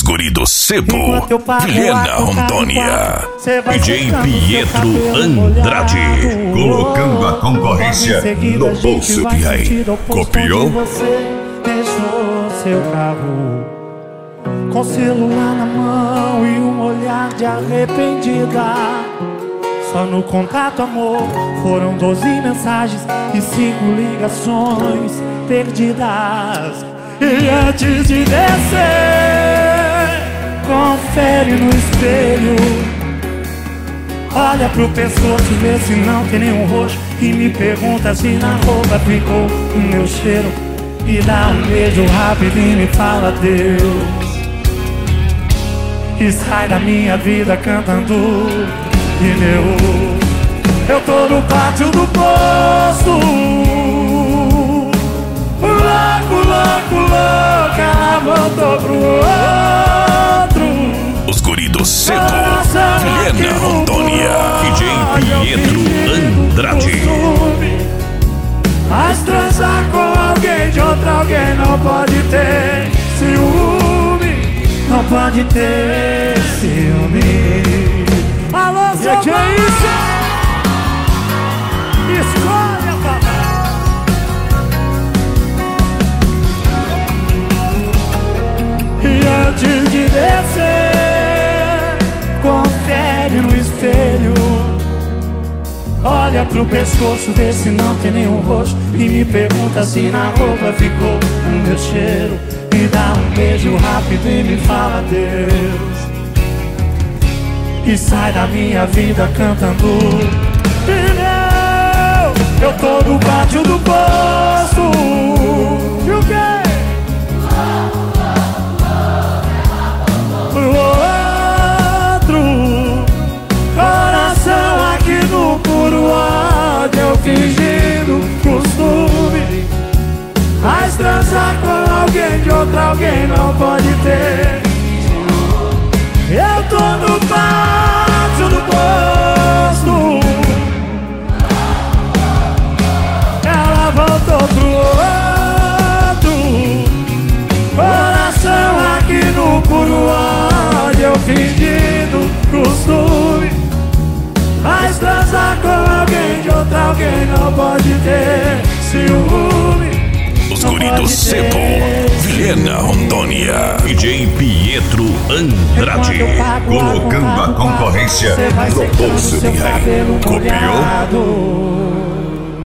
guri do Sebo, Vilhena, Rondônia. DJ Pietro Andrade, colocando a concorrência no bolso. E aí, copiou? Você deixou seu carro com celular na mão e um olhar de arrependida. Só no contato, amor, foram 12 mensagens e 5 ligações perdidas. E antes de descer, confere no espelho. Olha pro pescoço, vê se não tem nenhum roxo. E me pergunta se na roupa ficou o meu cheiro. E dá um beijo rápido e me fala Deus. E sai da minha vida cantando pneu. Eu tô no pátio do posto, louco, louco, louco. Ela voltou pro outro. Os guri do Sebo, Vilhena, Rondônia. DJ Pietro Andrade. Mas transar com alguém de outro alguém não pode ter ciúme. Não pode ter ciúme. Alô, Zé, que é isso? Escolha, papai. E antes de descer, confere no espelho. Olha pro pescoço, vê se não tem nenhum roxo. E me pergunta se na roupa ficou o meu cheiro. Me dá um beijo rápido e me fala Deus. E sai da minha vida cantando pneu. Eu tô no pátio do posto. E o quê? Pro outro. Coração aqui no puro ódio. Eu fingindo costume. Mas transar com alguém de outro alguém não pode ter. Eu tô no pátio do posto. Ela voltou pro outro. Coração aqui no puro ódio. Eu fingindo costume. Mas transar com alguém de outro alguém não pode ter ciúme. Os guri do Sebo, Vilhena, Rondônia. DJ Pietro Andrade, colocando a concorrência no bolso. E aí, copiou?